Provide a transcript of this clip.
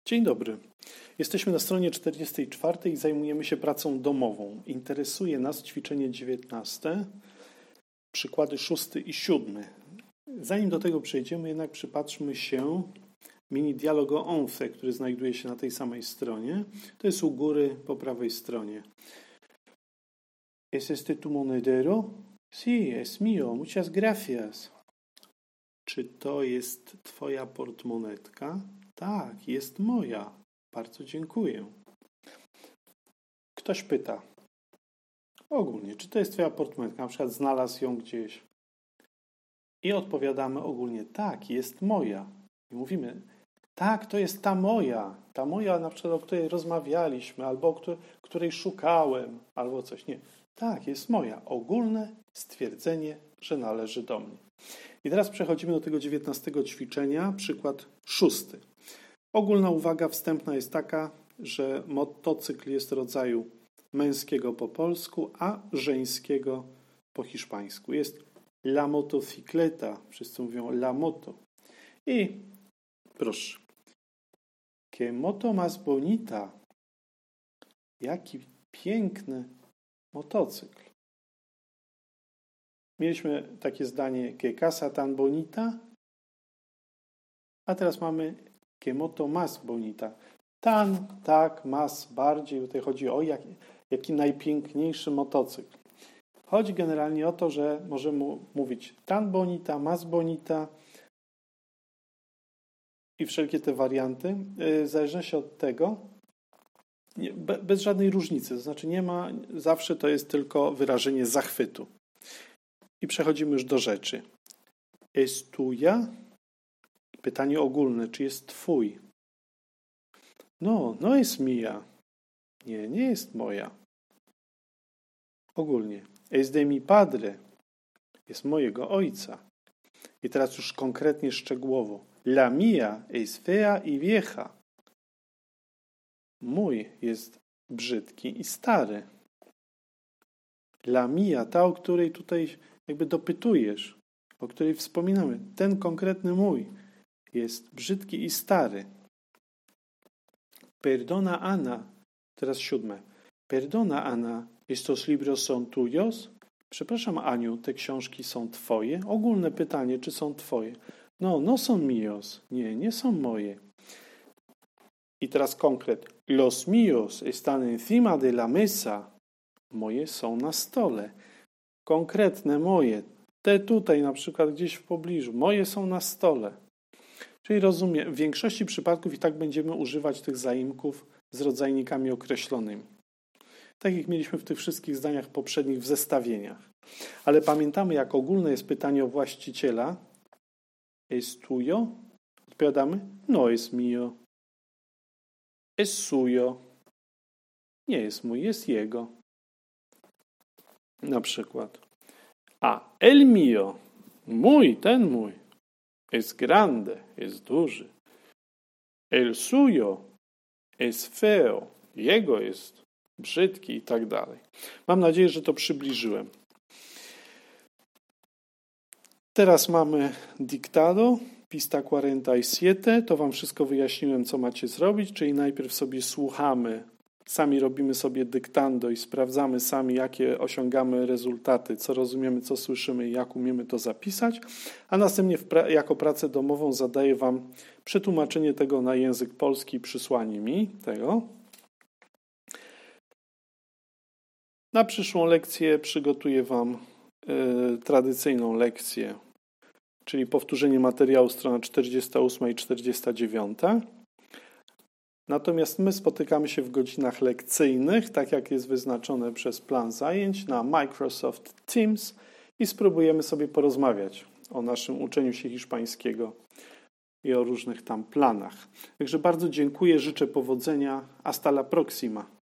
Dzień dobry. Jesteśmy na stronie 44 i zajmujemy się pracą domową. Interesuje nas ćwiczenie 19, przykłady 6 i 7. Zanim do tego przejdziemy, jednak przypatrzmy się mini dialogu once, który znajduje się na tej samej stronie. To jest u góry po prawej stronie. ¿Es este tu monedero? Sí, es mío. Muchas gracias. Czy to jest twoja portmonetka? Tak, jest moja. Bardzo dziękuję. Ktoś pyta ogólnie, czy to jest twoja portmonetka? Na przykład znalazł ją gdzieś. I odpowiadamy ogólnie, tak, jest moja. I mówimy, tak, to jest ta moja. Ta moja, na przykład, o której rozmawialiśmy, albo o której szukałem, albo coś. Nie. Tak, jest moja. Ogólne stwierdzenie, że należy do mnie. I teraz przechodzimy do tego 19 ćwiczenia, przykład 6. Ogólna uwaga wstępna jest taka, że motocykl jest rodzaju męskiego po polsku, a żeńskiego po hiszpańsku. Jest la motocicleta, wszyscy mówią la moto. I proszę, que moto más bonita, jaki piękny motocykl. Mieliśmy takie zdanie, que casa tan bonita, a teraz mamy que moto más bonita. Tan, tak, más, bardziej. Tutaj chodzi o jaki najpiękniejszy motocykl. Chodzi generalnie o to, że możemy mówić tan bonita, más bonita i wszelkie te warianty. W zależności od tego, bez żadnej różnicy. To znaczy nie ma, zawsze to jest tylko wyrażenie zachwytu. I przechodzimy już do rzeczy. Es tuya? Pytanie ogólne, czy jest twój? No jest mía. Nie jest moja. Ogólnie. Es de mi padre. Jest mojego ojca. I teraz już konkretnie, szczegółowo. La mía es fea y vieja. Mój jest brzydki i stary. La mía, ta, o której tutaj jakby dopytujesz, o której wspominamy. Ten konkretny mój jest brzydki i stary. Perdona, Ana. Teraz 7. Perdona, Ana. ¿Estos libros son tuyos? Przepraszam, Aniu, te książki są twoje? Ogólne pytanie, czy są twoje? No son míos. Nie są moje. I teraz konkret. Los míos están encima de la mesa. Moje są na stole. Konkretne moje. Te tutaj na przykład gdzieś w pobliżu. Moje są na stole. Czyli rozumiem, w większości przypadków i tak będziemy używać tych zaimków z rodzajnikami określonymi. Tak jak mieliśmy w tych wszystkich zdaniach poprzednich w zestawieniach. Ale pamiętamy, jak ogólne jest pytanie o właściciela. Es tuyo? Odpowiadamy, no es mío. Es suyo. Nie jest mój, jest jego. Na przykład. A el mío, mój, ten mój. Es grande, jest duży. El suyo es feo, jego jest brzydki i tak dalej. Mam nadzieję, że to przybliżyłem. Teraz mamy dictado, pista 47. To wam wszystko wyjaśniłem, co macie zrobić, czyli najpierw sobie słuchamy, sami robimy sobie dyktando i sprawdzamy sami, jakie osiągamy rezultaty, co rozumiemy, co słyszymy i jak umiemy to zapisać, a następnie jako pracę domową zadaję wam przetłumaczenie tego na język polski i przysłanie mi tego. Na przyszłą lekcję przygotuję wam tradycyjną lekcję, czyli powtórzenie materiału strona 48 i 49. Natomiast my spotykamy się w godzinach lekcyjnych, tak jak jest wyznaczone przez plan zajęć na Microsoft Teams i spróbujemy sobie porozmawiać o naszym uczeniu się hiszpańskiego i o różnych tam planach. Także bardzo dziękuję, życzę powodzenia. Hasta la próxima.